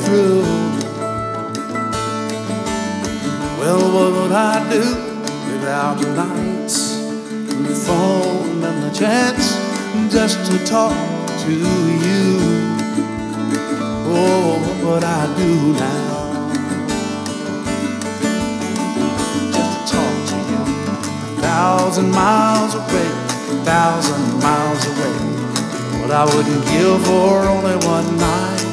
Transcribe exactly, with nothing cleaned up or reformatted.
through. Well, what would I do without the nights and the phone and the chance just to talk to you? Oh, what would I do now just to talk to you? A thousand miles away, a thousand miles away. What I wouldn't give for only one night